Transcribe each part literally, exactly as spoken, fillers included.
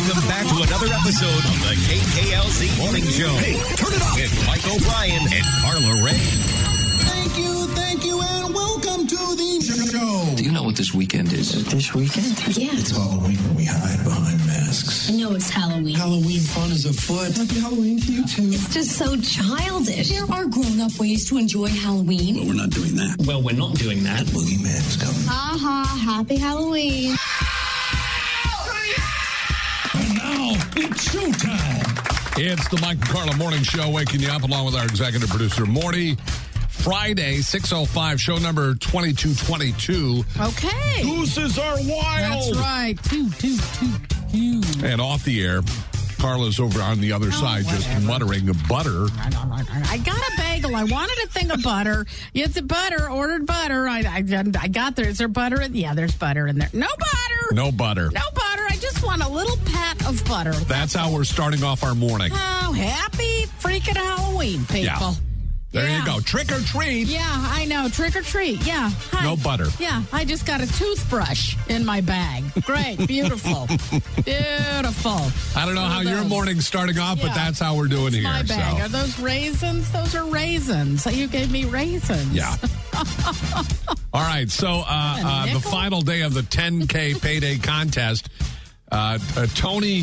Welcome back to another episode of the K K L Z Morning Show. Hey, turn it up. With Mike O'Brien and Carla Ray. Thank you, thank you, and welcome to the show. Do you know what this weekend is? This weekend? Yeah. It's Halloween and we hide behind masks. I know it's Halloween. Halloween fun is afoot. Happy Halloween to you, too. It's just so childish. There are grown-up ways to enjoy Halloween. But we're not doing that. Well, we're not doing that. Boogeyman's coming. Uh-huh. Happy Halloween. And now, it's showtime. It's the Mike and Carla Morning Show, waking you up along with our executive producer, Morty. Friday, six oh five, show number twenty-two twenty-two. Okay. Gooses are wild. That's right. Two, two, two, two. And off the air, Carla's over on the other Oh, side whatever. just muttering butter. I got a bagel. I wanted a thing of butter. It's a butter. Ordered butter. I, I, I got there. Is there butter in? Yeah, there's butter in there. No butter. No butter. No butter. I just want a little pat of butter. That's how we're starting off our morning. Oh, happy freaking Halloween, people. Yeah. There Yeah. you go. Trick or treat. Yeah, I know. Trick or treat. Yeah. Hi. No butter. Yeah, I just got a toothbrush in my bag. Great. Beautiful. Beautiful. I don't know One how of your those. morning's starting off, but Yeah. that's how we're doing It's here. my bag. So. Are those raisins? Those are raisins. You gave me raisins. Yeah. All right. So uh, uh, the nickel? final day of the ten K payday contest, uh, uh, Tony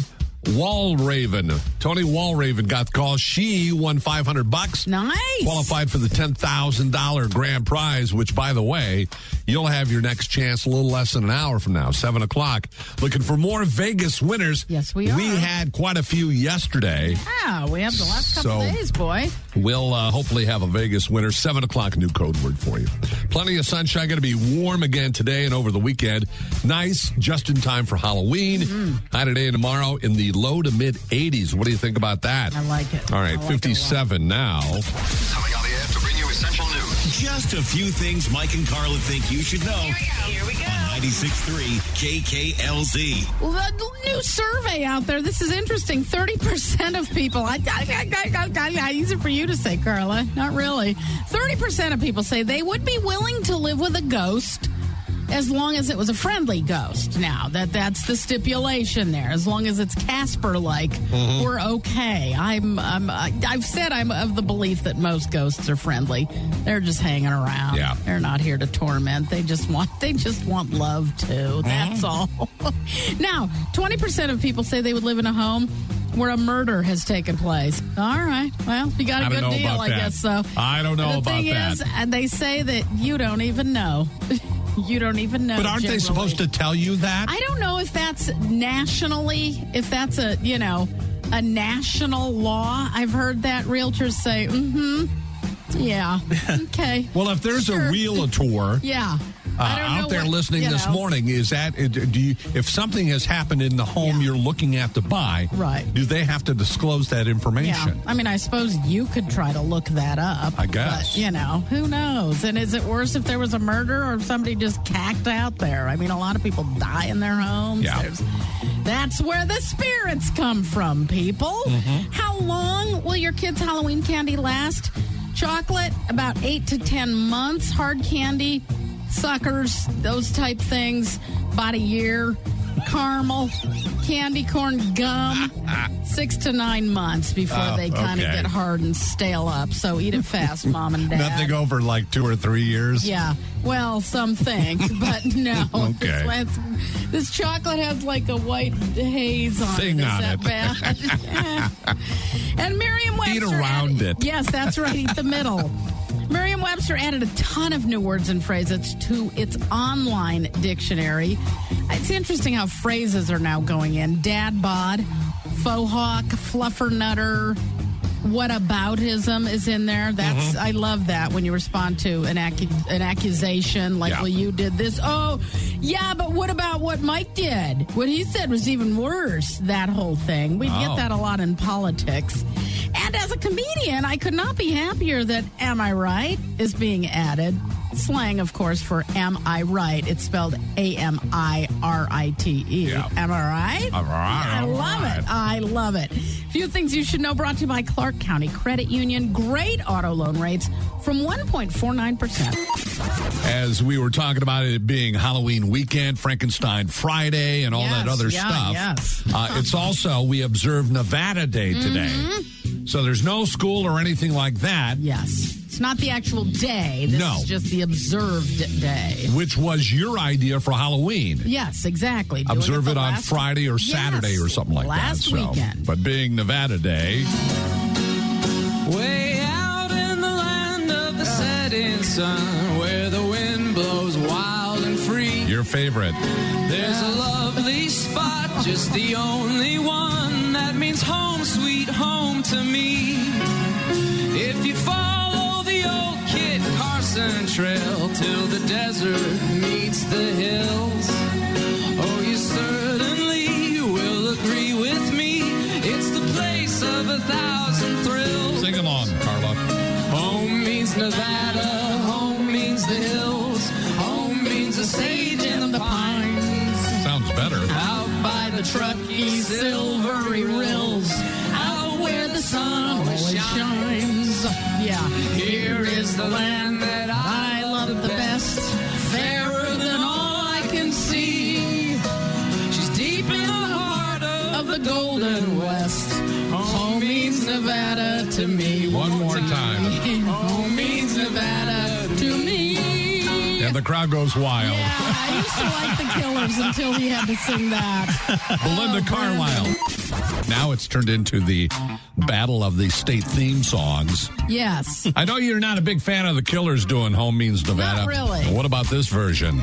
Walraven. Tony Walraven got the call. She won five hundred bucks. Nice. Qualified for the ten thousand dollars grand prize, which, by the way, you'll have your next chance a little less than an hour from now, seven o'clock. Looking for more Vegas winners. Yes, we are. We had quite a few yesterday. Yeah, we have the last couple So- days, boy. We'll uh, hopefully have a Vegas winner. seven o'clock, new code word for you. Plenty of sunshine. Going to be warm again today and over the weekend. Nice, just in time for Halloween. Mm-hmm. High today and tomorrow in the low to mid eighties. What do you think about that? I like it. All right, I like it a lot. fifty-seven now. Coming on the air to bring you essential news. Just a few things Mike and Carla think you should know. Here we go. Here we go. On ninety-six point three K K L Z. Well, the new survey out there, this is interesting. thirty percent of people, I, I, I, I, I, easy for you to say, Carla, not really. thirty percent of people say they would be willing to live with a ghost as long as it was a friendly ghost. Now, that that's the stipulation there. As long as it's Casper-like, Mm-hmm. we're okay. I'm, I'm, I've said I'm of the belief that most ghosts are friendly. They're just hanging around. Yeah. They're not here to torment. They just want, they just want love too. That's all. Now, twenty percent of people say they would live in a home where a murder has taken place. All right. Well, you got a I don't good know deal, about I that. guess so. I don't know the about thing that. Is, and they say that you don't even know. You don't even know. But aren't generally. they supposed to tell you that? I don't know if that's nationally, if that's a, you know, a national law. I've heard that realtors say, mm-hmm, yeah, okay. Well, if there's Sure. a realtor Yeah. uh, I don't know out there what, listening you this know. morning, is that uh, do you, if something has happened in the home Yeah. you're looking at to buy, Right. do they have to disclose that Yeah, information? I mean, I suppose you could try to look that up. I guess. But, you know, who knows? And is it worse if there was a murder or if somebody just cacked out there? I mean, a lot of people die in their homes. Yeah. There's, that's where the spirits come from, people. Mm-hmm. How long will your kids' Halloween candy last? Chocolate, about eight to ten months. Hard candy, suckers, those type things, about a year. Caramel, candy corn, gum, six to nine months before Oh, they kind of okay. get hard and stale up. So eat it fast, Mom and Dad. Nothing over like two or three years? Yeah, well, some think, but no. Okay. This, it's- this chocolate has like a white haze on Thing it. Is on that it. bad? Yeah. And Merriam-Webster Eat around added- it. Yes, that's right. Eat the middle. Merriam-Webster added a ton of new words and phrases to its online dictionary. It's interesting how phrases are now going in. Dad bod, faux hawk, fluffernutter, whataboutism is in there. That's I love that when you respond to an accu- an accusation like, Yeah. well, you did this. Oh, yeah, but what about what Mike did? What he said was even worse. That whole thing. We Oh. get that a lot in politics. And as a comedian, I could not be happier that "Am I Right?" is being added. slang, of course, for am I right? It's spelled A M I R I T E. Yeah. Am I right? All right, I all love right. it. I love it. Few things you should know, brought to you by Clark County Credit Union. Great auto loan rates from one point four nine percent. As we were talking about it being Halloween weekend, Frankenstein Friday, and all Yes, that other yeah, stuff, yes. uh, it's also, we observe Nevada Day today. Mm-hmm. So there's no school or anything like that, Yes. It's not the actual day. This No. is just the observed day. which was your idea for Halloween. Yes, exactly. Doing Observe the it on last- Friday or Yes, Saturday or something like last that. So, weekend. but being Nevada Day, Way out in the land of the setting sun, where the wind blows wild and free. your favorite. There's a lovely spot, just the only one that means home, sweet home to me. If you follow the old Kit Carson trail till the desert meets the hills, oh, you certainly will agree with me. It's the place of a thousand thrills. Sing along, Carla. Home means Nevada, home means the hills, home means the sage and the pines. Sounds better. Out by the Truckee silvery rills, out where the sun always shines. Yeah. Here is the land that I, I love the best. fairer than all I can see. She's deep in the heart of, Of the Golden West. Home means Nevada to me. One more time. Home means Nevada to me. And the crowd goes wild. Yeah, I used to like the Killers until he had to sing that. Belinda Oh, Carlisle. Now it's turned into the battle of the state theme songs. Yes. I know you're not a big fan of the Killers doing Home Means Nevada. Not really. But what about this version?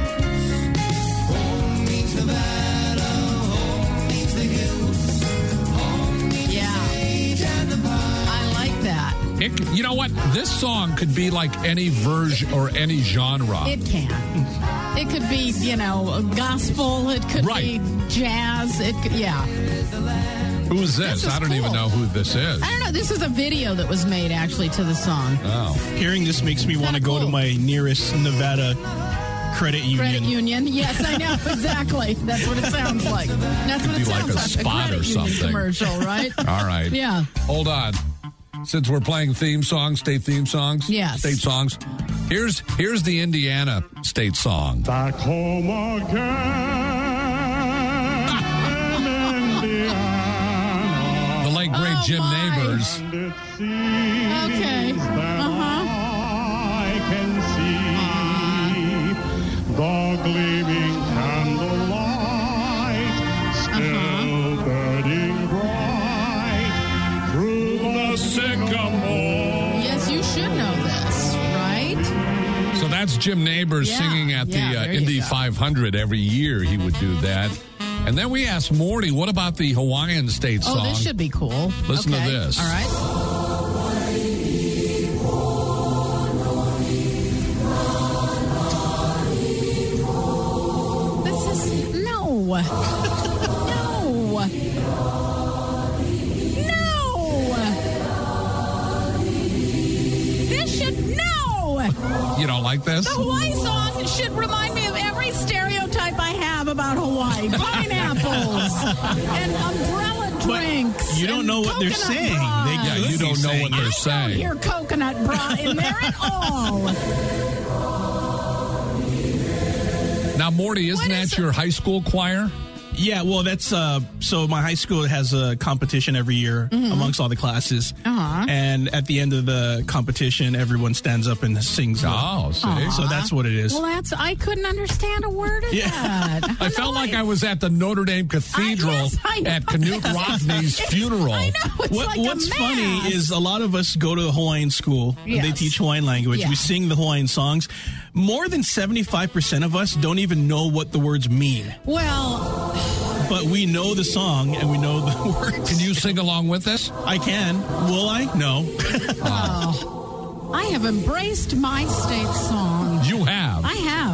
Yeah. I like that. It, you know what? This song could be like any version or any genre. It can. It could be, you know, gospel. It could Right. be jazz. It could, yeah. Who's this? This is I don't even cool. know who this is. I don't know. This is a video that was made actually to the song. Oh. Hearing this makes me want to Kinda go to cool. my nearest Nevada credit union. Credit union. Yes, I know. Exactly. That's what it sounds like. That's what Could it be like sounds a like. spot credit or union something. commercial, right? All right. Yeah. Hold on. Since we're playing theme songs, state theme songs, Yes. state songs. Here's here's the Indiana state song. Back home again in Indiana. The late great Oh, Jim my. Neighbors. And it seems Okay. that Uh-huh. I can see the gleaming candlelight still burning bright through the sycamore. Yes, you should know this, right? So that's Jim Neighbors Yeah. singing at Yeah, the uh, there you Indy go. five hundred every year. He would do that. And then we asked Morty, what about the Hawaiian state Oh, song? this should be cool. Listen to Okay. this. All right. This is no, no, no. This should no. You don't like this? The Hawaii song should remind me of every stereotype I have about Hawaii. Pineapples and umbrella drinks. you don't and know what they're coconut saying. bras. They Yeah, could you be don't know saying what it. they're I don't saying. hear coconut bra in there at all. Now, Morty, isn't What that is it? your high school choir? Yeah, well, that's uh. So my high school has a competition every year amongst all the classes, Uh-huh. and at the end of the competition, everyone stands up and sings. the- Oh, see? So that's what it is. Well, that's I couldn't understand a word of Yeah. that. I felt like I was at the Notre Dame Cathedral yes, I know. at Knute Rockne's It's- funeral. I know. It's What, like what's a funny mass. is a lot of us go to Hawaiian school. Yes. They teach Hawaiian language. Yeah. We sing the Hawaiian songs. More than seventy-five percent of us don't even know what the words mean. Well, But we know the song and we know the words. Can you sing along with this? I can. Will I? No. I have embraced my state song. You have. I have.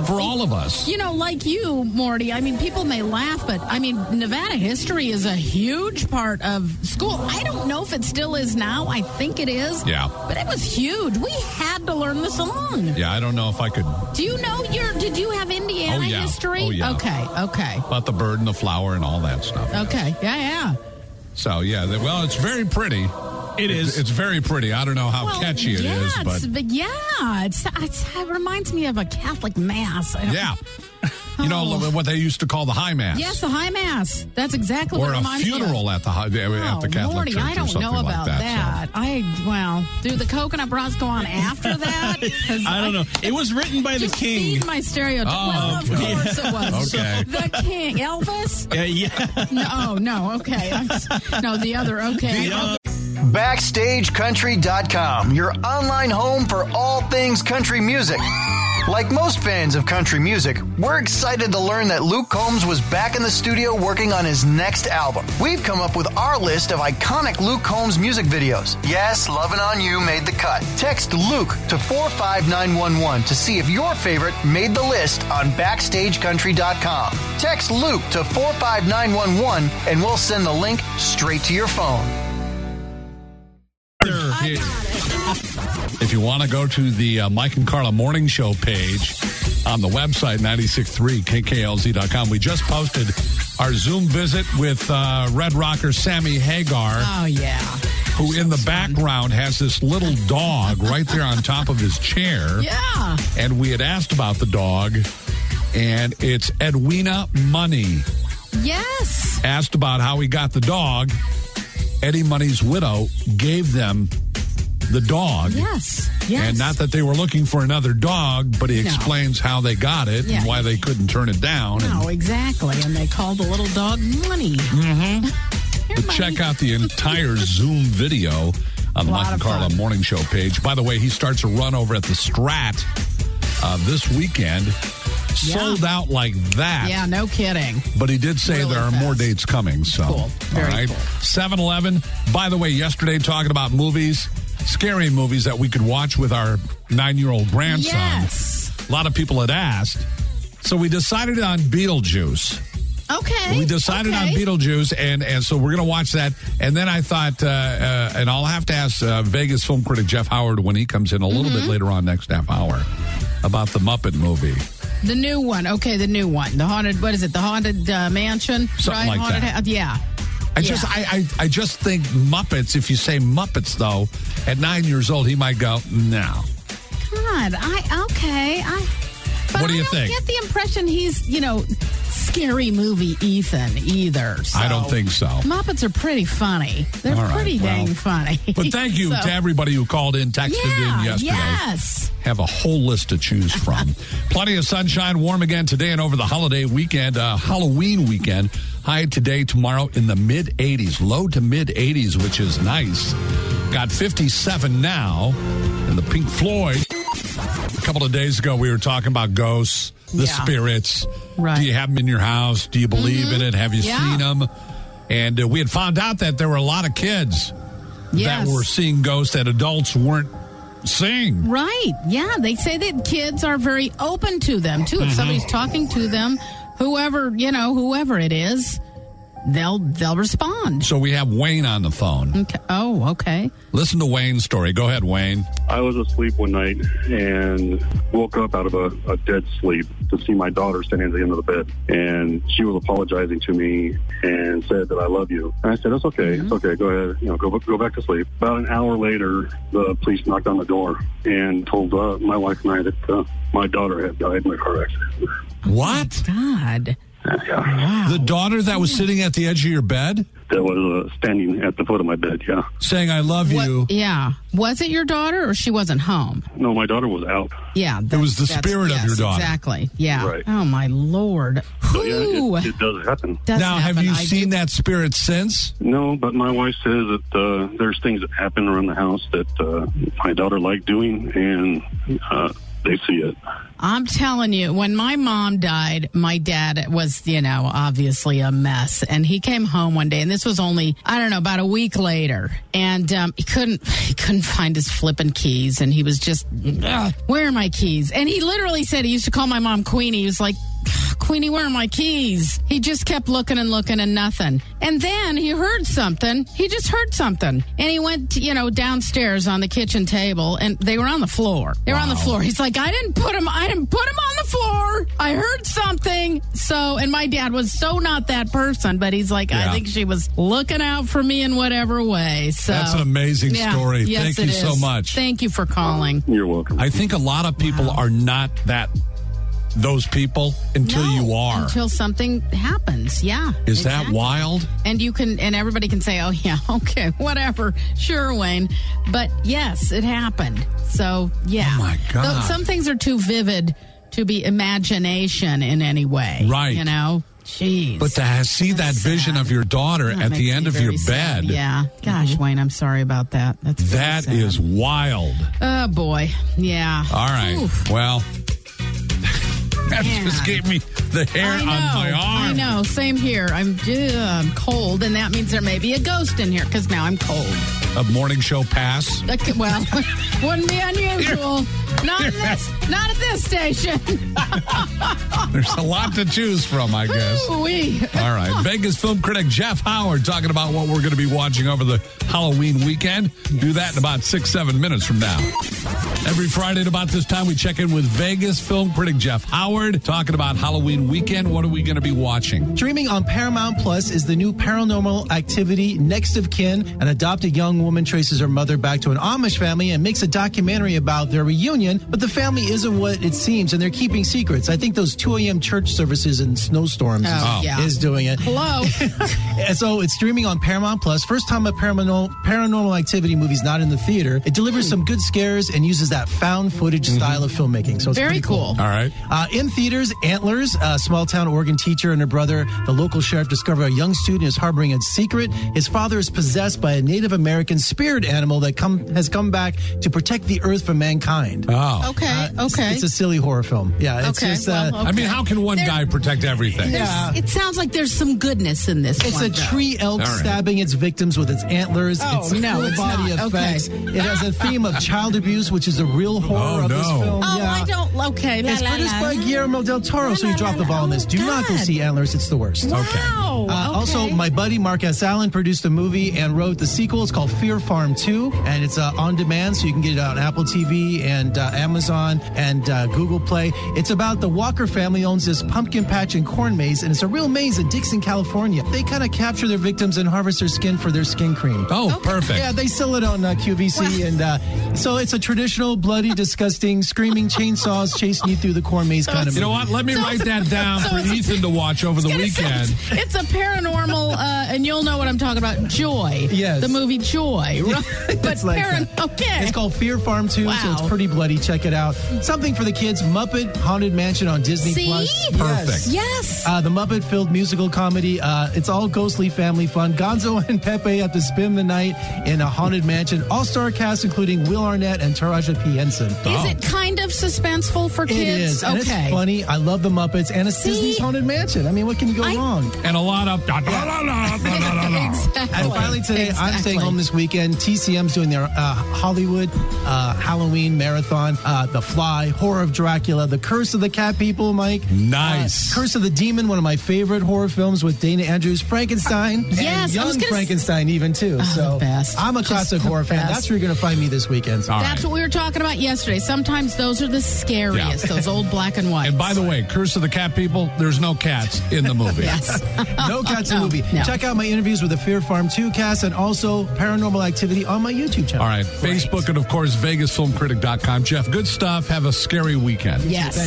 for all of us. You know, like you, Morty, I mean, people may laugh, but I mean, Nevada history is a huge part of school. I don't know if it still is now. I think it is. Yeah. But it was huge. We had to learn the song. Yeah, I don't know if I could. Do you know your, did you have Indiana Oh, yeah. history? Oh, yeah. Okay, okay. About the bird and the flower and all that stuff. Okay, yeah, yeah. So, yeah, the- well, it's very pretty. It is. It's very pretty. I don't know how Well, catchy it yeah, is, but. It's, yeah, it's, it's, it reminds me of a Catholic Mass. I don't- Yeah. You know Oh. what they used to call the high mass? Yes, the High Mass. That's exactly what Or it a reminds me of. funeral at the high, at the Oh, Catholic Morty, Church I or don't something know like about that. that. I, well, do the coconut bras go on after that? 'Cause I don't know. It was written by the Just king. feed my stereotype. Oh, well, of okay. course it was. Okay. The king. Elvis? Yeah, yeah. No, oh, no, okay. I'm s- no, the other, okay. The, uh, Backstage Country dot com, your online home for all things country music. Like most fans of country music, we're excited to learn that Luke Combs was back in the studio working on his next album. We've come up with our list of iconic Luke Combs music videos. Yes, Lovin' on You made the cut. Text Luke to four five nine one one to see if your favorite made the list on Backstage Country dot com. Text Luke to four five nine one one and we'll send the link straight to your phone. I got it. If you want to go to the uh, Mike and Carla Morning Show page on the website, nine six three K K L Z dot com, we just posted our Zoom visit with uh, Red Rocker Sammy Hagar, Oh, yeah. who in the background has this little dog right there on top of his chair. Yeah. And we had asked about the dog, and it's Edwina Money. Yes. Asked about how he got the dog. Eddie Money's widow gave them the dog. Yes. Yes. And not that they were looking for another dog, but he No. explains how they got it Yeah. and why they couldn't turn it down. No, And exactly. And they called the little dog Money. Mm-hmm. to check out the entire Zoom video on the Lot Mike and of Carla fun. Morning Show page. By the way, he starts a run over at the Strat uh, this weekend. Yeah. Sold out like that. Yeah, no kidding. But he did say Really there are fast. more dates coming. So, Cool. Very all right. cool. seven eleven. By the way, yesterday talking about movies, scary movies that we could watch with our nine-year-old grandson. Yes. A lot of people had asked. So we decided on Beetlejuice. Okay. We decided okay. on Beetlejuice, and, and so we're going to watch that. And then I thought, uh, uh, and I'll have to ask uh, Vegas film critic Jeff Howard when he comes in a little Mm-hmm. bit later on next half hour about the Muppet movie. The new one. Okay, the new one. The haunted, what is it? The haunted uh, mansion? Something like haunted that. Ha- yeah. I Yeah. just, I, I, I just think Muppets. If you say Muppets, though, at nine years old, he might go, no. God, I, okay. I, but What do I you don't think? get the impression he's, you know, scary movie Ethan either. So. I don't think so. Muppets are pretty funny. They're All right, pretty well. dang funny. But thank you So- to everybody who called in, texted Yeah, in yesterday. yes. Have a whole list to choose from. Plenty of sunshine, warm again today and over the holiday weekend, uh, Halloween weekend. High today, tomorrow in the mid eighties, low to mid eighties, which is nice. Got fifty-seven now. And the Pink Floyd. A couple of days ago, we were talking about ghosts, the Yeah. spirits. Right. Do you have them in your house? Do you believe in it? Have you Yeah. seen them? And uh, we had found out that there were a lot of kids Yes. that were seeing ghosts that adults weren't seeing. Right. Yeah. They say that kids are very open to them, too. If somebody's talking to them, whoever, you know, whoever it is, they'll they'll respond. So we have Wayne on the phone. Okay. Oh, okay. Listen to Wayne's story. Go ahead, Wayne. I was asleep one night and woke up out of a, a dead sleep to see my daughter standing at the end of the bed. And she was apologizing to me and said that I love you. And I said, it's okay. It's okay. Go ahead. You know, go, go back to sleep. About an hour later, the police knocked on the door and told uh, my wife and I that uh, my daughter had died in a car accident. What? God. Yeah. The daughter that was sitting at the edge of your bed? That was uh, standing at the foot of my bed, yeah. Saying, I love What- you. Yeah. Was it your daughter or she wasn't home? No, my daughter was out. Yeah. It was the that's- spirit of yes, your daughter. Exactly. Yeah. Right. Oh, my Lord. So, yeah, Ooh. it, it does happen. Does Now, have happen. you I seen do- that spirit since? No, but my wife says that uh, there's things that happen around the house that uh, my daughter liked doing, and uh, they see it. I'm telling you, when my mom died, my dad was, you know, obviously a mess. And he came home one day, and this was only, I don't know, about a week later. And um, he couldn't he couldn't find his flipping keys. And he was just, where are my keys? And he literally said, he used to call my mom Queenie. He was like, Queenie, where are my keys? He just kept looking and looking and nothing. And then he heard something. He just heard something. And he went, you know, downstairs on the kitchen table, and they were on the floor. They were wow. on the floor. He's like, I didn't put them, I didn't put them on the floor. I heard something. So, and my dad was so not that person, but he's like, yeah. I think she was looking out for me in whatever way. So that's an amazing yeah, story. Yes, Thank you is. so much. Thank you for calling. You're welcome. I think a lot of people wow. are not that those people until no, you are. Until something happens. Yeah. Is exactly. that wild? And you can, and everybody can say, oh, yeah, okay, whatever. Sure, Wayne. But yes, it happened. So, yeah. Oh, my God. Though some things are too vivid to be imagination in any way. Right. You know? Jeez. But to see that sad. vision of your daughter That at the makes end me of your very sad. bed. Yeah. Gosh, mm-hmm. Wayne, I'm sorry about that. That's very That sad. is wild. Oh, boy. Yeah. All right. Oof. Well, that Man. just gave me the hair I know, on my arm. I know. Same here. I'm, uh, I'm cold, and that means there may be a ghost in here because now I'm cold. A morning show pass. Okay, well, wouldn't be unusual. Not in this, not at this station. There's a lot to choose from, I guess. Ooh-wee. All right. Vegas film critic Jeff Howard talking about what we're going to be watching over the Halloween weekend. Yes. Do that in about six, seven minutes from now. Every Friday at about this time, we check in with Vegas film critic Jeff Howard talking about Halloween weekend. What are we going to be watching? Streaming on Paramount Plus is the new Paranormal Activity Next of Kin. An adopted young woman traces her mother back to an Amish family and makes a documentary about their reunion, but the family isn't what it seems, and they're keeping secrets. I think those two a.m. church services and snowstorms oh, is, yeah. is doing it. Hello. And so it's streaming on Paramount Plus. First time a paranormal, paranormal activity movie's not in the theater. It delivers some good scares and uses that found footage mm-hmm. style of filmmaking. So it's very cool. cool. All right. Uh, in theaters, Antlers, a small-town Oregon teacher and her brother, the local sheriff, discover a young student is harboring a secret. His father is possessed by a Native American spirit animal that come has come back to protect the earth from mankind. Oh. Okay, uh, okay. It's, it's a silly horror film. Yeah, it's okay, just... well, Uh, okay. I mean, how can one there, guy protect everything? Yeah. It sounds like there's some goodness in this It's one, a though. tree elk All right. stabbing its victims with its antlers. Oh, it's no, full it's body not. effects. Okay. It has a theme of child abuse, which is the real horror Oh, of this no. film. Oh, yeah. I don't... Okay. La, It's la, produced la, by la. Guillermo del Toro, La, so you la, drop la, the ball on la. this. Do Oh, not go God. see Antlers. It's the worst. Wow. Uh, okay. Also, my buddy Mark S. Allen produced a movie and wrote the sequel. It's called Fear Farm two, and it's uh, on demand, so you can get it on Apple T V and uh, Amazon and uh, Google Play. It's about the Walker family owns this pumpkin patch and corn maze, and it's a real maze in Dixon, California. They kind of capture their victims and harvest their skin for their skin cream. Oh, okay. Perfect. Yeah, they sell it on uh, Q V C, and uh, so it's a traditional, bloody, disgusting, screaming chainsaws chasing you through the corn maze kind of You movie. know what? Let me So- write that down so for it's a- Ethan to watch over the It's weekend. It's a paranormal, uh, and you'll know what I'm talking about. Joy. Yes. The movie Joy. Right? But It's like paran- that. okay. It's called Fear Farm two, so Wow. it's pretty bloody. Check it out. Something for the kids. Muppet Haunted Mansion on Disney See? Plus. Perfect. Yes. Uh, the Muppet-filled musical comedy. Uh, it's all ghostly family fun. Gonzo and Pepe have to spend the night in a haunted mansion. All-star cast including Will Arnett and Taraji P. Henson. Is it kind of suspenseful for It kids? is, and okay. it's funny. I love the Muppets, and it's See? Disney's Haunted Mansion. I mean, what can go I- wrong? And a lot of... Da, da, da, da, da, da, da. Exactly. And finally today, I'm Exactly. staying home this weekend. T C M's doing their uh, Hollywood uh, Halloween marathon. Uh, the Fly, Horror of Dracula, The Curse of the Cat People, Mike. Nice. Uh, Curse of the Demon, one of my favorite horror films with Dana Andrews. Frankenstein. Yes, and I young was gonna Frankenstein even too. Oh, so the best. I'm a Just classic the horror fan. best. That's where you're going to find me this weekend. All That's right. what we were talking about yesterday. Sometimes those are the scariest, Yeah. those old black and white. And by the way, Curse of the Cat People, there's no cats in the movie. Yes. No Cats in No, movie. no. Check out my interviews with the Fear Farm two cast and also Paranormal Activity on my YouTube channel. All right. Facebook and, of course, Vegas Film Critic dot com. Jeff, good stuff. Have a scary weekend. Yes.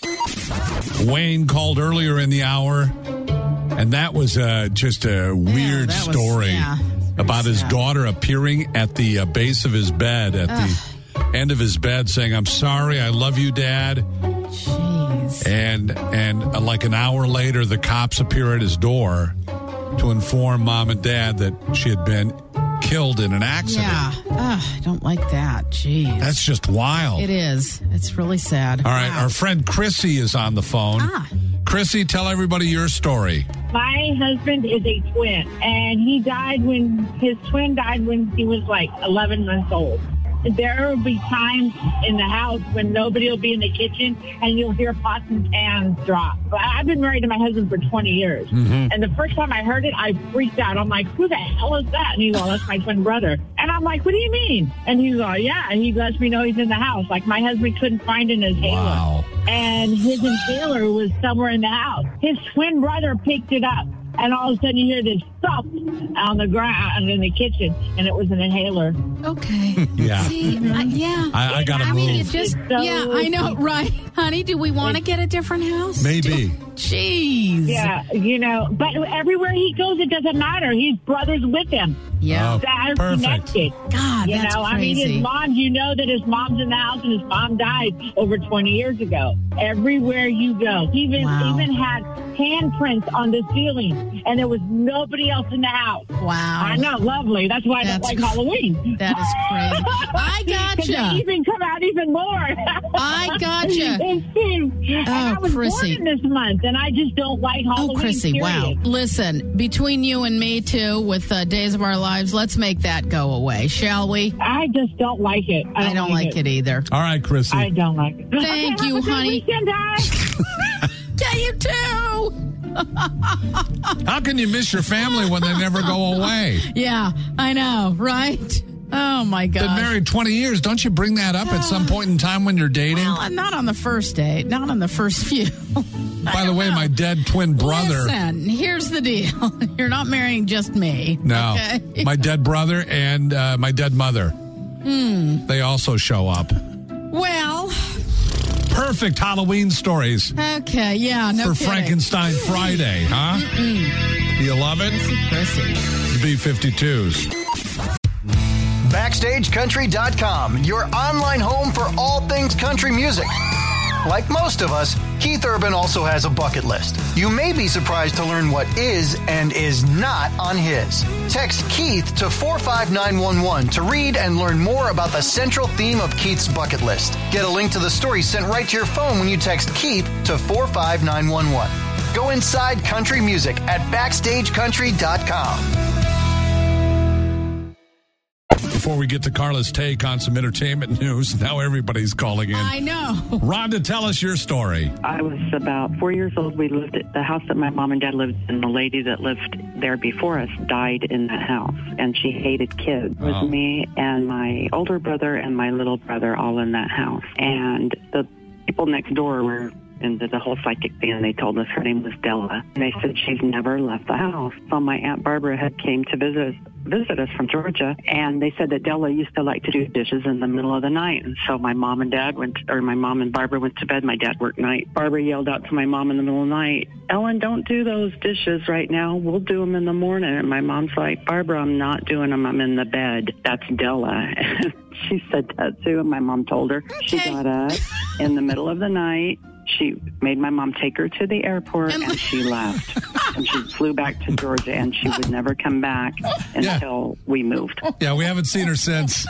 Thanks. Wayne called earlier in the hour, and that was uh, just a weird that was- story yeah, about his sad. daughter appearing at the uh, base of his bed, at the end of his bed, saying, "I'm sorry, I love you, Dad." Jeez. And and uh, like an hour later, the cops appear at his door to inform Mom and Dad that she had been killed in an accident. Yeah. Ugh, I don't like that. Jeez. That's just wild. It is. It's really sad. All right, Wow. our friend Chrissy is on the phone. Ah. Chrissy, tell everybody your story. My husband is a twin, and he died when his twin died when he was like eleven months old. There will be times in the house when nobody will be in the kitchen, and you'll hear pots and pans drop. But I've been married to my husband for twenty years, Mhm. and the first time I heard it, I freaked out. I'm like, who the hell is that? And he's all, that's my twin brother. And I'm like, what do you mean? And he's all, yeah. And he lets me know he's in the house. Like, my husband couldn't find an inhaler. Wow. And his inhaler was somewhere in the house. His twin brother picked it up. And all of a sudden you hear this thump on the ground in the kitchen, and it was an inhaler. Okay. Yeah. See, I, yeah. I- I gotta I mean, move. it just, So- yeah, I know, right? Honey, do we want to get a different house? Maybe. Jeez. Yeah, you know, but everywhere he goes, it doesn't matter. He's brothers with him. Yeah. Oh, That are perfect. connected. God, you that's know, I mean, crazy. his mom, you know that his mom's in the house and his mom died over twenty years ago. Everywhere you go. He even, Wow. even had handprints on the ceiling, and there was nobody else in the house. Wow. I know, lovely. That's why I That's- don't like Halloween. That is crazy. I 'Cause gotcha. they even come out even more. I gotcha. It's true. And I Oh, was Chrissy. born in this month, and I just don't like Halloween. Oh, Chrissy, wow. period. Listen, between you and me, too, with uh, Days of Our Lives, let's make that go away, shall we? I just don't like it. I don't, like it. either. All right, Chrissy. I don't like it. Thank Okay, you, have a good honey. weekend, guys. Yeah, you too. How can you miss your family when they never go away? Yeah, I know, right? Oh, my God. Been married twenty years. Don't you bring that up at some point in time when you're dating? Well, not on the first date, not on the first few. By the way, my dead twin brother. Listen, here's the deal. You're not marrying just me. No, Okay? my dead brother and uh, my dead mother. Hmm. They also show up. Well, Perfect Halloween stories okay, yeah, no for kidding. Frankenstein Friday, huh? Mm-mm. Do you love it? Chrissy. The B fifty-twos. Backstage Country dot com, your online home for all things country music. Like most of us, Keith Urban also has a bucket list. You may be surprised to learn what is and is not on his. Text Keith to four five nine one one to read and learn more about the central theme of Keith's bucket list. Get a link to the story sent right to your phone when you text Keith to four five nine one one. Go inside country music at Backstage Country dot com. Before we get to Carla's take on some entertainment news, now everybody's calling in. I know. Rhonda, tell us your story. I was about four years old. We lived at the house that my mom and dad lived in. The lady that lived there before us died in that house, and she hated kids. It was Oh. me and my older brother and my little brother all in that house. And the people next door were into the whole psychic thing, and they told us her name was Della. And they said she's never left the house. So my Aunt Barbara had came to visit us, visit us from Georgia, and they said that Della used to like to do dishes in the middle of the night. And so my mom and dad went, or my mom and Barbara went to bed. My dad worked night. Barbara yelled out to my mom in the middle of the night, Ellen, don't do those dishes right now. We'll do them in the morning. And my mom's like, Barbara, I'm not doing them. I'm in the bed. That's Della. She said that too, and my mom told her. She got up in the middle of the night. She made my mom take her to the airport, and she left. And she flew back to Georgia, and she would never come back until we moved. Yeah, we haven't seen her since.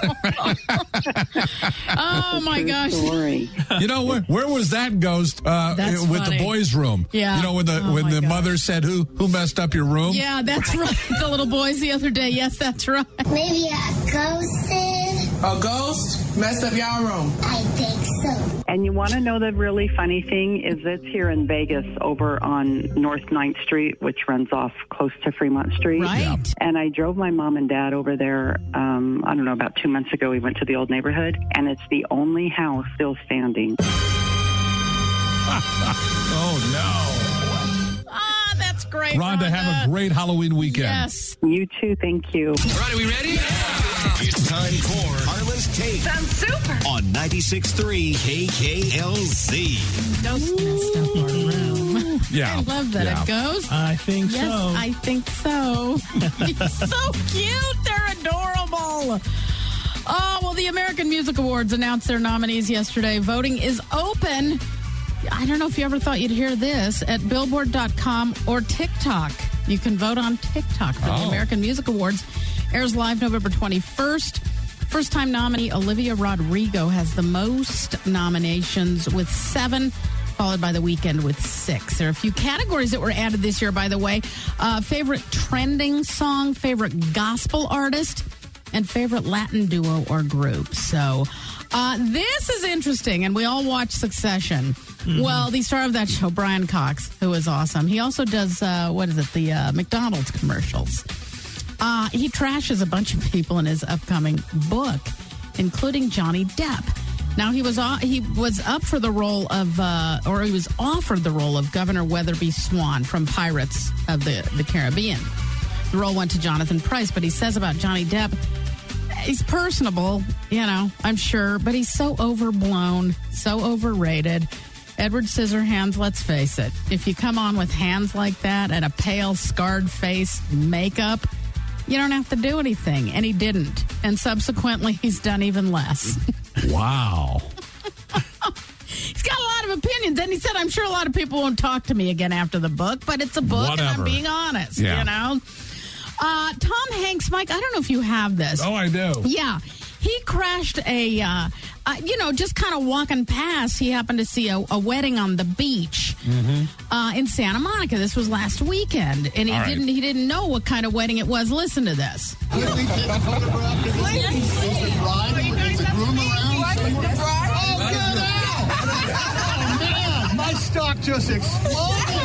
Oh, my gosh. Story. You know, where, where was that ghost uh, That's with funny. the boys' room? Yeah. You know, when the Oh, when my the gosh. mother said, who who messed up your room? Yeah, that's right. The little boys the other day. Yes, that's right. Maybe a ghost did. A ghost messed up y'all room. I think so. And you want to know the really funny thing is it's here in Vegas over on North ninth Street, which runs off close to Fremont Street. Right. Yeah. And I drove my mom and dad over there, um, I don't know, about two months ago. We went to the old neighborhood, and it's the only house still standing. Oh, no. Ah, that's great. Rhonda, have a great Halloween weekend. Yes. You too. Thank you. All right, are we ready? It's time for Carla's Take. Sounds super. On ninety-six point three K K L Z. Ghost messed up our room. Yeah. I love that Yeah. it goes. I think yes, so. I think so. He's so cute. They're adorable. Oh, well, the American Music Awards announced their nominees yesterday. Voting is open. I don't know if you ever thought you'd hear this at billboard dot com or TikTok. You can vote on TikTok for Oh. the American Music Awards. Airs live November twenty-first. First-time nominee Olivia Rodrigo has the most nominations with seven, followed by The Weeknd with six. There are a few categories that were added this year, by the way. Uh, favorite trending song, favorite gospel artist, and favorite Latin duo or group. So uh, this is interesting, and we all watch Succession. Mm-hmm. Well, the star of that show, Brian Cox, who is awesome, he also does, uh, what is it, the uh, McDonald's commercials. Uh, he trashes a bunch of people in his upcoming book, including Johnny Depp. Now, he was uh, he was up for the role of, uh, or he was offered the role of Governor Weatherby Swan from Pirates of the, the Caribbean. The role went to Jonathan Pryce, but he says about Johnny Depp, he's personable, you know, I'm sure, but he's so overblown, so overrated. Edward Scissorhands, let's face it, if you come on with hands like that and a pale, scarred face, makeup, you don't have to do anything. And he didn't. And subsequently, he's done even less. Wow. He's got a lot of opinions. And he said, I'm sure a lot of people won't talk to me again after the book, but it's a book Whatever. and I'm being honest, Yeah. you know? Uh, Tom Hanks, Mike, I don't know if you have this. Oh, I do. Yeah. He crashed a, uh, uh, you know, just kind of walking past, he happened to see a, a wedding on the beach Mm-hmm. uh, in Santa Monica. This was last weekend. And he All right. didn't he didn't know what kind of wedding it was. Listen to this. Is the bride, is the groom around somewhere? Oh, get out! Oh, man, my stock just exploded.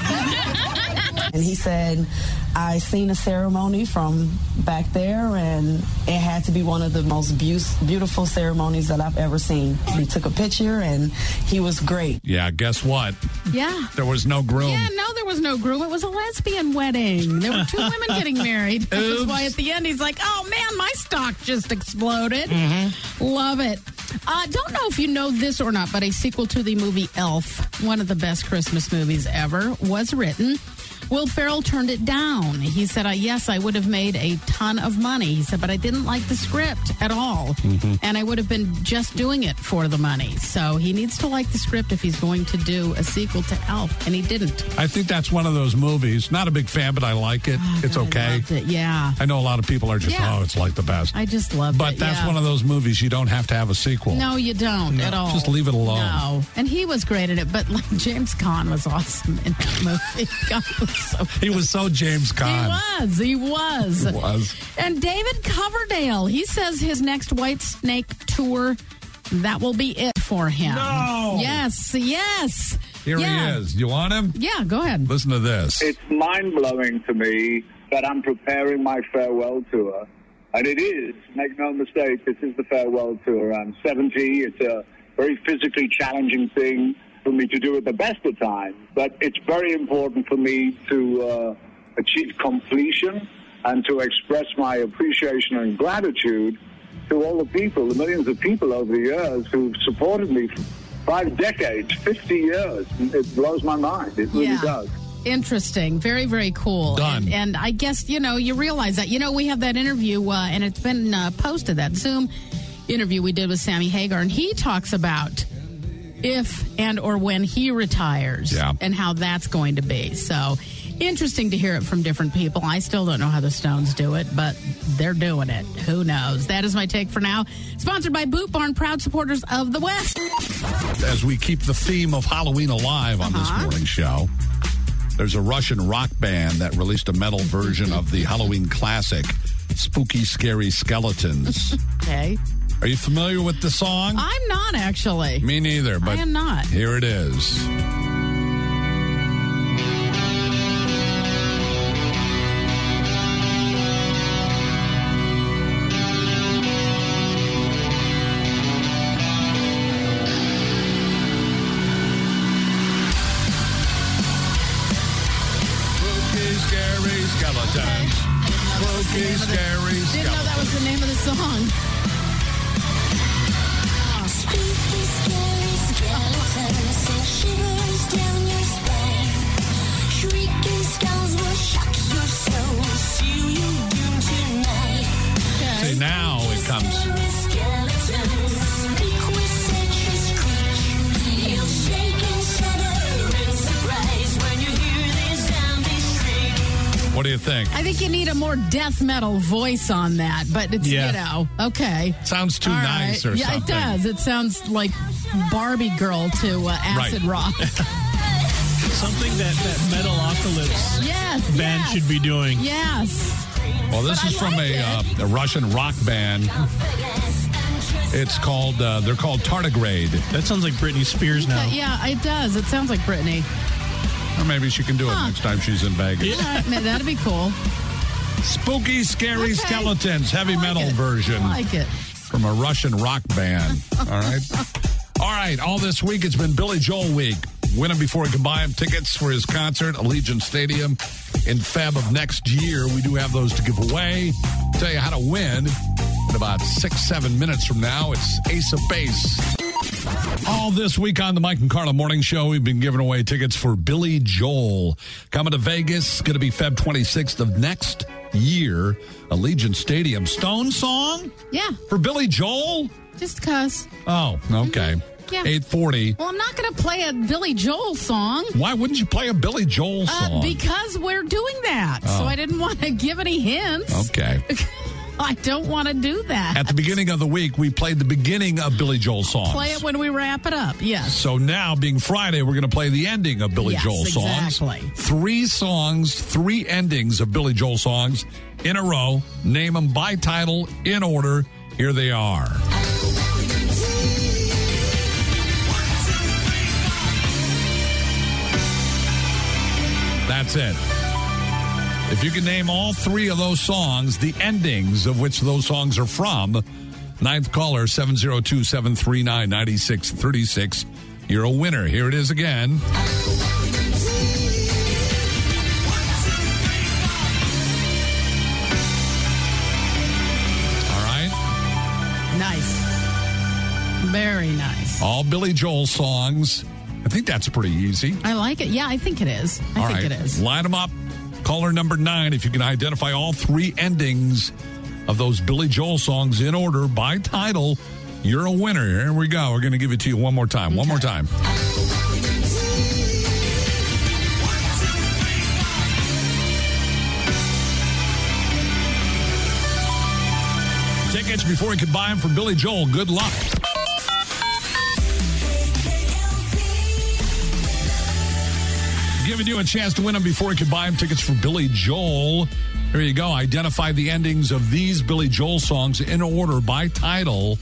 And he said, I seen a ceremony from back there, and it had to be one of the most bu- beautiful ceremonies that I've ever seen. He took a picture, and he was great. Yeah, guess what? Yeah. There was no groom. Yeah, no, there was no groom. It was a lesbian wedding. There were two women getting married. That's Oops. why at the end he's like, oh, man, my stock just exploded. Mm-hmm. Love it. Uh, don't know if you know this or not, but a sequel to the movie Elf, one of the best Christmas movies ever, was written. Will Ferrell turned it down. He said, uh, yes, I would have made a ton of money. He said, but I didn't like the script at all. Mm-hmm. And I would have been just doing it for the money. So he needs to like the script if he's going to do a sequel to Elf. And he didn't. I think that's one of those movies. Not a big fan, but I like it. Oh, it's God, I okay. loved it. Yeah. I know a lot of people are just, Yeah. oh, it's like the best. I just love it. But that's yeah. one of those movies you don't have to have a sequel. No, you don't No, at all. just leave it alone. No. And he was great at it. But like James Caan was awesome in that movie. God, was so He was so James Caan. He was. He was. He was. And David Coverdale, he says his next White Snake tour, that will be it for him. No. Yes, yes. Here yeah. he is. You want him? Yeah, go ahead. Listen to this. It's mind-blowing to me that I'm preparing my farewell tour. And it is, make no mistake, this is the farewell tour. I'm seventy. It's a very physically challenging thing for me to do at the best of times. But it's very important for me to uh, achieve completion and to express my appreciation and gratitude to all the people, the millions of people over the years who've supported me for five decades, fifty years. It blows my mind. It really Yeah. does. Interesting. Very, very cool. Done. And, and I guess, you know, you realize that. You know, we have that interview, uh, and it's been uh, posted, that Zoom interview we did with Sammy Hagar, and he talks about if and or when he retires Yeah. and how that's going to be. So interesting to hear it from different people. I still don't know how the Stones do it, but they're doing it. Who knows? That is my take for now. Sponsored by Boot Barn, proud supporters of the West. As we keep the theme of Halloween alive on Uh-huh. this morning show, there's a Russian rock band that released a metal version of the Halloween classic, Spooky Scary Skeletons. Okay. Are you familiar with the song? I'm not, actually. Me neither, but I am not. here it is. Spooky, scary skeletons. Spooky, scary Didn't know that was the name of the song. Spooky, scary skeletons send shivers down your spine. Shrieking skulls will shock your soul, seal you doom tonight. See, now it comes. Scary skeletons speak with such a screech. You'll shake and shudder in surprise when you hear these zombies shriek. you think? I think you need a more death metal voice on that, but it's, Yeah. you know, okay. Sounds too All nice right. or yeah, something. it does. It sounds like Barbie Girl to uh, acid Right. rock. Something that, that Metalocalypse Yes, band yes. should be doing. Yes. Well, this But is I from like a, it. uh, a Russian rock band. It's called, uh, they're called Tardigrade. That sounds like Britney Spears now. Uh, yeah, it does. It sounds like Britney. Or maybe she can do it Huh. next time she's in Vegas. All right, man, that'd be cool. Spooky, scary Okay. skeletons, heavy I like metal it. version I like it. from a Russian rock band. All right. All right. All this week, it's been Billy Joel week. Win him before he can buy him. Tickets for his concert, Allegiant Stadium, in Feb of next year. We do have those to give away. Tell you how to win in about six, seven minutes from now. It's Ace of Base. All this week on the Mike and Carla Morning Show, we've been giving away tickets for Billy Joel. Coming to Vegas, going to be Feb twenty-sixth of next year. Allegiant Stadium. Stone song Yeah, for Billy Joel? just cuz. Oh, okay. Yeah. eight forty. Well, I'm not going to play a Billy Joel song. Why wouldn't you play a Billy Joel Uh, song? because we're doing that. So Oh. I didn't want to give any hints. Okay. I don't want to do that. At the beginning of the week, we played the beginning of Billy Joel songs. Play it when we wrap it up. Yes. So now, being Friday, we're going to play the ending of Billy Yes, Joel songs. exactly. Three songs, three endings of Billy Joel songs in a row. Name them by title in order. Here they are. That's it. If you can name all three of those songs, the endings of which those songs are from, ninth caller, seven oh two, seven three nine, nine six three six. You're a winner. Here it is again. All right. Nice. Very nice. All Billy Joel songs. I think that's pretty easy. I like it. Yeah, I think it is. I All think right. it is. Line them up. Caller number nine, if you can identify all three endings of those Billy Joel songs in order by title, you're a winner. Here we go. We're going to give it to you one more time. One more time. Tickets before you can buy them for Billy Joel. Good luck. Giving you a chance to win them before you can buy them. Tickets for Billy Joel. Here you go. Identify the endings of these Billy Joel songs in order by title.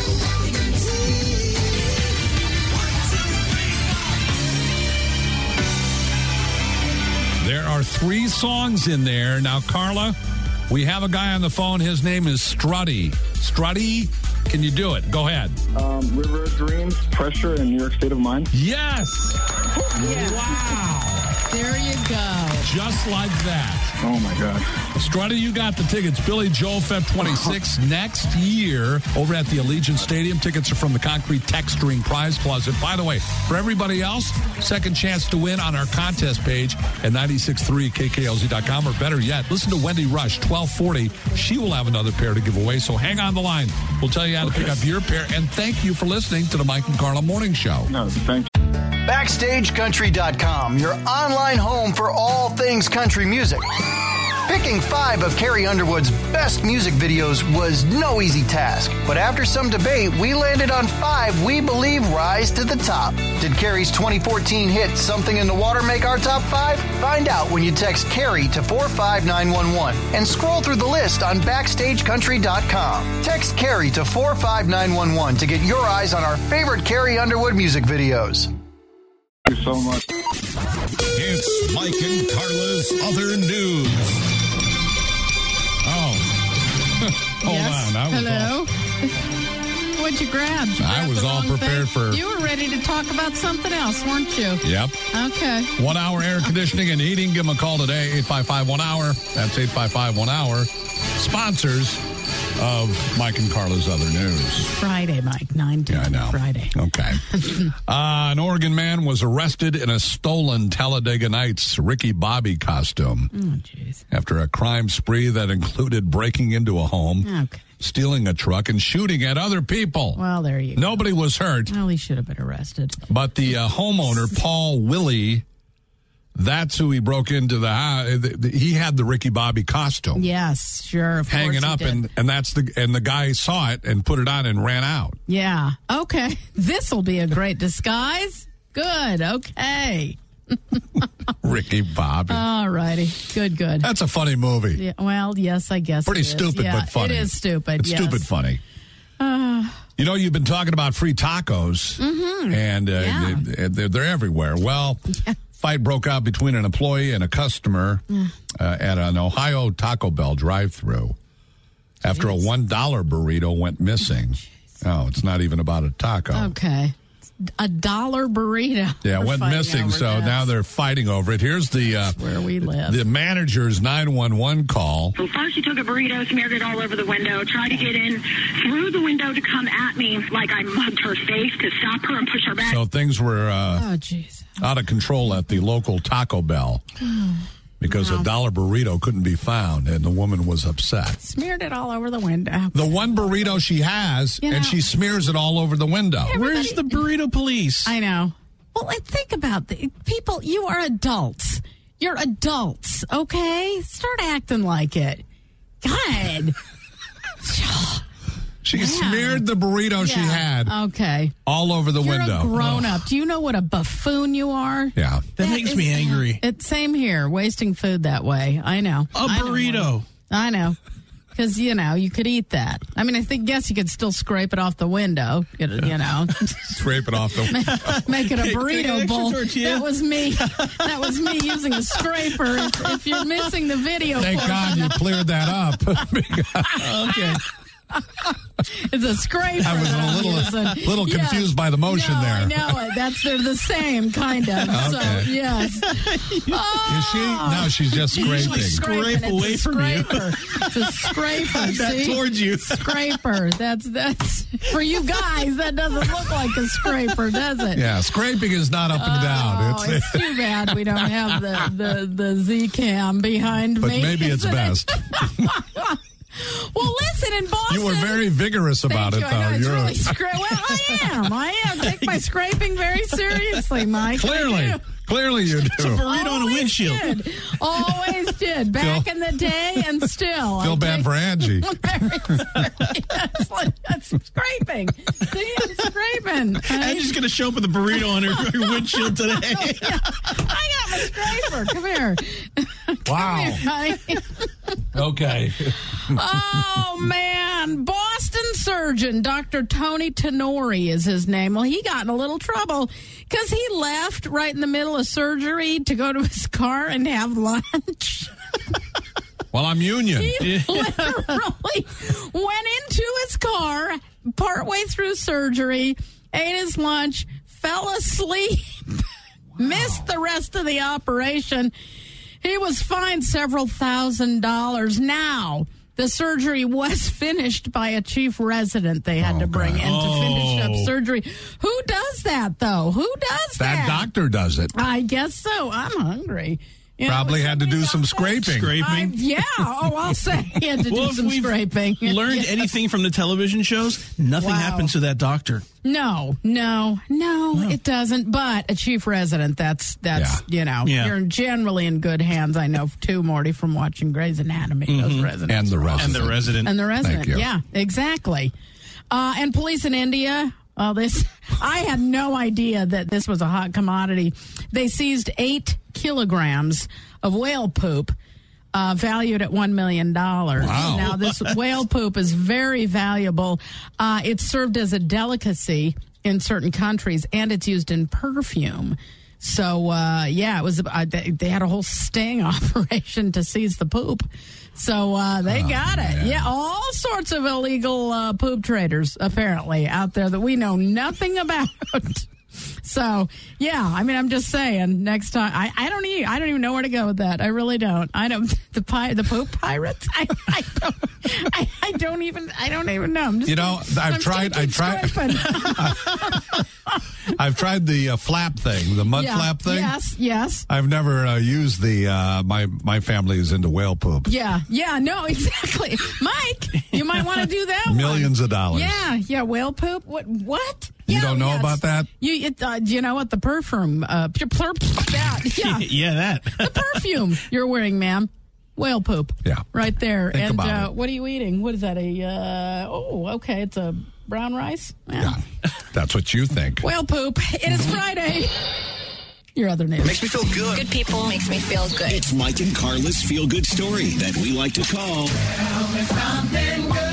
There are three songs in there. Now, Carla, we have a guy on the phone. His name is Strutty. Strutty, can you do it? Go ahead. Um, River of Dreams, Pressure, and New York State of Mind. Yes. Yeah. Wow. There you go. Just like that. Oh, my God. Strutty, you got the tickets. Billy Joel, Feb twenty-sixth next year over at the Allegiant Stadium. Tickets are from the Concrete Texturing Prize Closet. By the way, for everybody else, second chance to win on our contest page at nine six three K K L Z dot com, or better yet, listen to Wendy Rush, twelve forty. She will have another pair to give away, so hang on the line. We'll tell you how to pick up your pair, and thank you for listening to the Mike and Carla Morning Show. No, thank you. Backstage Country dot com, your online home for all things country music. Picking five of Carrie Underwood's best music videos was no easy task, but after some debate, we landed on five we believe rise to the top. Did Carrie's twenty fourteen hit Something in the Water make our top five? Find out when you text Carrie to four five nine one one and scroll through the list on Backstage Country dot com. Text Carrie to four five nine one one to get your eyes on our favorite Carrie Underwood music videos. Thank you so much. It's Mike and Carla's Other News. Oh. Hold yes. on. I was Hello. all, What'd you grab? You I grabbed was the all wrong prepared thing? for- You were ready to talk about something else, weren't you? Yep. Okay. One hour air conditioning and heating. Give them a call today, eight five five one hour. That's eight five five one hour. Sponsors of Mike and Carla's Other News. Friday, Mike. nine to Yeah, I know. Friday. Okay. uh, an Oregon man was arrested in a stolen Talladega Nights Ricky Bobby costume. Oh, jeez. After a crime spree that included breaking into a home, Okay. stealing a truck, and shooting at other people. Well, there you go. Nobody was hurt, Well, he should have been arrested. but the uh, homeowner, Paul Willie, That's who he broke into the house. He had the Ricky Bobby costume. Yes, sure. Of hanging course he up, did. and, and that's the and the guy saw it and put it on and ran out. Yeah. Okay. This will be a great disguise. Good. Okay. Ricky Bobby. All righty. Good, good. That's a funny movie. Yeah, well, yes, I guess. Pretty it is. stupid, Yeah, but funny. It is stupid. It's yes. stupid funny. Uh, You know, you've been talking about free tacos, Mhm. and uh, Yeah. they- they're, they're everywhere. Well, fight broke out between an employee and a customer uh, at an Ohio Taco Bell drive-thru after a one dollar burrito went missing. Oh, it's not even about a taco. okay. A dollar burrito. Yeah, it We're went fighting missing, over so this. now they're fighting over it. Here's the uh, where we live. the manager's nine one one call. So first she took a burrito, smeared it all over the window, tried to get in through the window to come at me like I mugged her face to stop her and push her back. So things were uh, Oh, jeez. out of control at the local Taco Bell because a dollar burrito couldn't be found, and the woman was upset. Smeared it all over the window. The one burrito she has, You know- and she smears it all over the window. Where's the burrito police? I know. Well, like, think about the people. You are adults. You're adults, okay? Start acting like it. God. She Man. smeared the burrito she Yeah, had Okay. all over the You're window. a grown up. Do you know what a buffoon you are? Yeah. That makes is- me angry. It's same here. Wasting food that way. I know. A I know. burrito. I know. Because, you know, you could eat that. I mean, I think, guess you could still scrape it off the window, you know. You know. Scrape it off the Make it a Take an burrito extra bowl. tortilla. That was me. That was me using a scraper. If, if you're missing the video, Thank portion, God you cleared that up. Okay. it's a scraper. I was that I'm a little, using. little Yes. confused by the motion no, there. I know it. That's they're the same kind of. Okay. So yes. Oh, Is she? No, she's just Usually scraping. scrape Scraping. It's away a from you. scraper. It's a scraper. That see? towards you. Scraper. That's that's for you guys. That doesn't look like a scraper, does it? Yeah, scraping is not up and down. Oh, it's too bad we don't have the the, the Z cam behind but me. maybe it's isn't it? best. Well, listen, in Boston. You were very vigorous about Thank it, you. I know, though. it's You're really scra- well, I am. I am. Take my scraping very seriously, Mike. I clearly, do. clearly you do. Burrito on a Always windshield. Did. Always did. Back Feel- in the day and still. Feel I bad take- for Angie. That's like that's scraping. See, I'm scraping. I'm just going to show up with a burrito on her, her windshield today. I got my scraper. Come here. Wow. Come here, honey. Okay. Oh, man. Boston surgeon Doctor Tony Tenori is his name. Well, he got in a little trouble because he left right in the middle of surgery to go to his car and have lunch. Well, I'm union. He literally went into his car partway through surgery, ate his lunch, fell asleep, missed the rest of the operation. He was fined several thousand dollars. Now, the surgery was finished by a chief resident they had Oh, to bring God. in to finish up Oh. surgery. Who does that, though? Who does That that? doctor does it. I guess so. I'm hungry. You know, Probably had to do somebody's some out there- scraping. Scraping. I, yeah. Oh, I'll say he had to Well, do if some we've scraping. learned Yeah. anything from the television shows, nothing Wow. happens to that doctor. No, no, no, it doesn't. But a chief resident, that's, that's you know, Yeah. you're generally in good hands. I know, too, Morty, from watching Grey's Anatomy, those residents. And the resident. And the resident. And the resident, Thank you. yeah, exactly. Uh, and police in India, well, this, I had no idea that this was a hot commodity. They seized eight kilograms of whale poop, uh, valued at one million dollars. Wow. Now, this whale poop is very valuable. Uh, it's served as a delicacy in certain countries, and it's used in perfume. So, uh, yeah, it was. Uh, they, they had a whole sting operation to seize the poop. So uh, they Oh, got it. man. Yeah, all sorts of illegal uh, poop traders apparently out there that we know nothing about. So, yeah, I mean, I'm just saying. Next time, I, I don't even I don't even know where to go with that. I really don't. I don't the pi- the poop pirates. I, I don't. I, I don't even. I don't even know. I'm just You know, gonna- I've I'm tried- gonna keep I've tried- scraping. I've tried the uh, flap thing, the mud Yeah, flap thing. Yes, yes. I've never uh, used the. Uh, my my family is into whale poop. Yeah, yeah, no, exactly. Mike, you might want to do that one. Millions of dollars. Yeah, yeah, whale poop. What? What? You don't know about that? You, it, uh, you know what? The perfume, uh, pure plur- that, yeah, yeah, that. the perfume you're wearing, ma'am. Whale poop. Yeah. Right there. Think and about uh, it. what are you eating? What is that? A, uh, oh, okay. It's a brown rice. Yeah. Yeah. That's what you think. Whale poop. It is Friday. Your other name. Makes me feel good. Good people makes me feel good. It's Mike and Carla's feel-good story that we like to call... Tell me something good.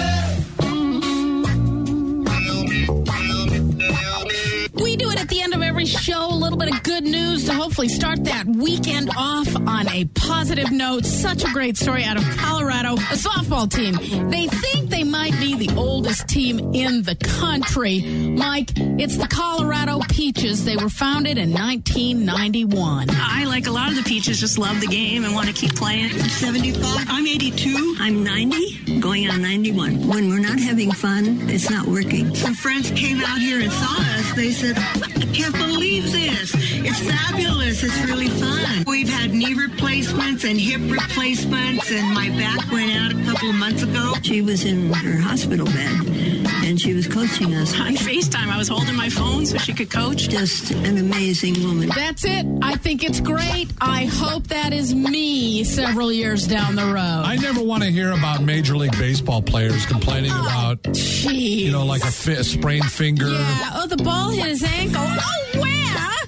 We do it at the end of every show, a little bit of good news to hopefully start that weekend off on a positive note. Such a great story out of Colorado, a softball team. They think they might be the oldest team in the country. Mike, it's the Colorado Peaches. They were founded in nineteen ninety-one. I, like a lot of the Peaches, just love the game and want to keep playing. I'm seventy-five. I'm eighty-two. I'm ninety, going on ninety-one. When we're not having fun, it's not working. Some friends came out here and saw us. They said, I can't believe this. It's fabulous. It's really fun. We've had knee replacements and hip replacements, and my back went out a couple of months ago. She was in her hospital bed, and she was coaching us. On FaceTime, I was holding my phone so she could coach. Just an amazing woman. That's it. I think it's great. I hope that is me several years down the road. I never want to hear about Major League Baseball players complaining Oh, about, geez. you know, like a fi- sprained finger. Yeah. Oh, the ball hit his ankle. Oh, where?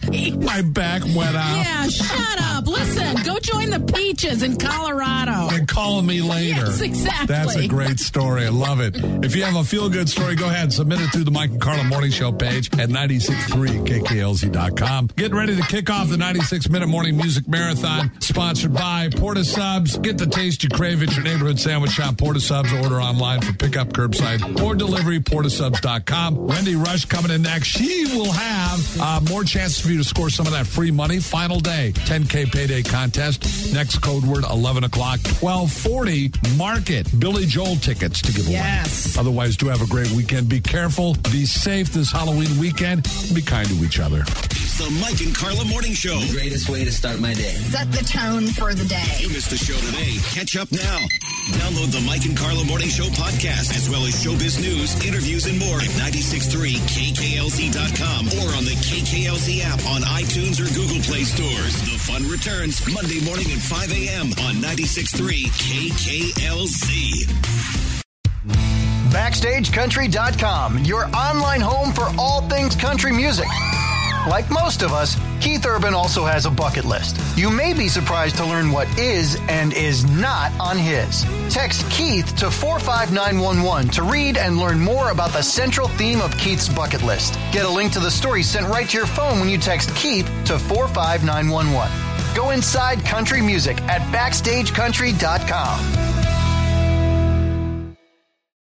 My back went out. Yeah, shut up. Listen, go join the Peaches in Colorado. And call me later. Yes, exactly. That's a great story. I love it. If you have a feel-good story, go ahead and submit it through the Mike and Carla Morning Show page at ninety-six point three K K L Z dot com. Getting ready to kick off the ninety-six minute Morning Music Marathon, sponsored by Porta Subs. Get the taste you crave at your neighborhood sandwich shop, Porta Subs. Order online for pickup, curbside, or delivery, porta subs dot com. Wendy Rush coming in next. She will have uh, more chances for you to score some of that free money. Final day, ten K payday contest. Next code word, eleven o'clock, twelve forty. Market. Billy Joel tickets to give away. Yes. Otherwise, do have a great weekend. Be careful. Be safe this Halloween weekend. Be kind to each other. It's the Mike and Carla Morning Show. The greatest way to start my day. Set the tone for the day. You missed the show today. Catch up now. Download the Mike and Carla Morning Show podcast, as well as showbiz news, interviews, and more at ninety-six point three K K L Z dot com or on the K K L Z app on iTunes or Google Play stores. The fun returns Monday morning at five a.m. on ninety-six point three K K L Z. Backstage Country dot com, your online home for all things country music. Like most of us, Keith Urban also has a bucket list. You may be surprised to learn what is and is not on his. Text Keith to four five nine one one to read and learn more about the central theme of Keith's bucket list. Get a link to the story sent right to your phone when you text Keith to four five nine one one. Go inside country music at Backstage Country dot com.